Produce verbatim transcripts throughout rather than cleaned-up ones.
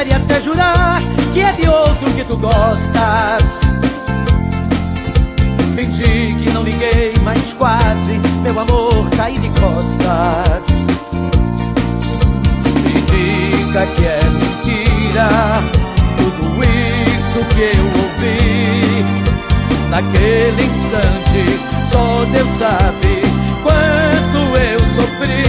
contar e até jurar que é de outro que tu gostas. Fingi que não liguei, mas quase meu amor caí de costas. Me diga que é mentira tudo isso que eu ouvi. Naquele instante só Deus sabe quanto eu sofri.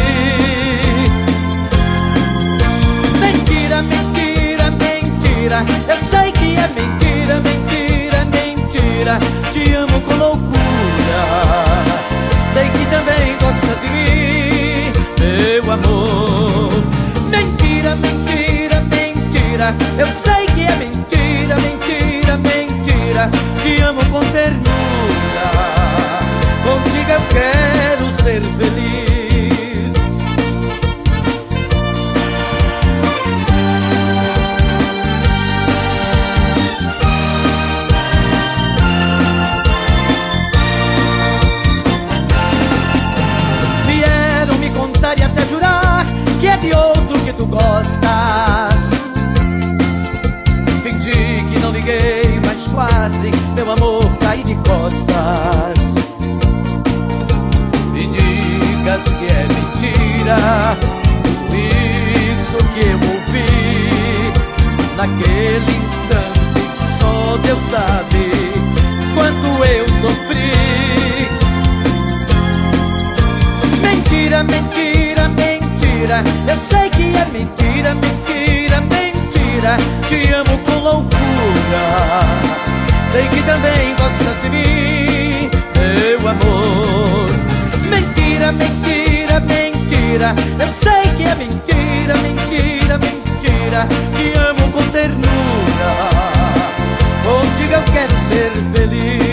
Mentira, mentira, mentira, eu sei que é mentira, mentira, mentira. Te amo com loucura, sei que também gostas de mim, meu amor. Mentira, mentira, mentira, eu sei que é mentira, mentira, mentira. Te amo com ternura, contigo eu quero ser feliz. Vieram me contar e até jurar que é de outro que tu gostas. Fingi que não liguei, mas quase meu amor caí de costas. Me digas que é mentira tudo isso que eu ouvi. Naquele instante só Deus sabe quanto eu sofri. Mentira, mentira, mentira, eu sei que é mentira, mentira, mentira. Te amo com loucura, sei que também gostas de mim, meu amor. Mentira, mentira, mentira, eu sei que é mentira, mentira, mentira. Te amo com ternura, contigo eu quero ser feliz.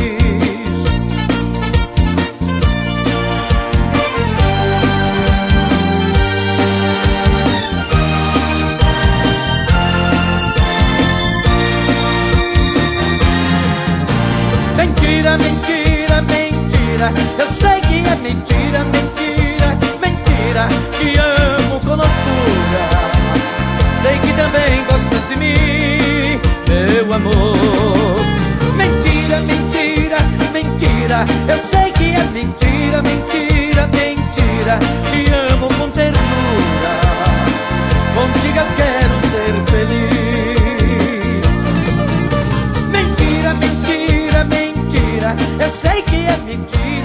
Mentira, mentira, mentira, eu sei que é mentira, mentira, mentira. Te amo com loucura, sei que também gostas de mim, meu amor. Mentira, mentira, mentira, eu sei que é mentira, mentira, mentira. Te amo com ternura, contigo eu quero ser feliz. Mentira, mentira, mentira, eu sei que é mentira.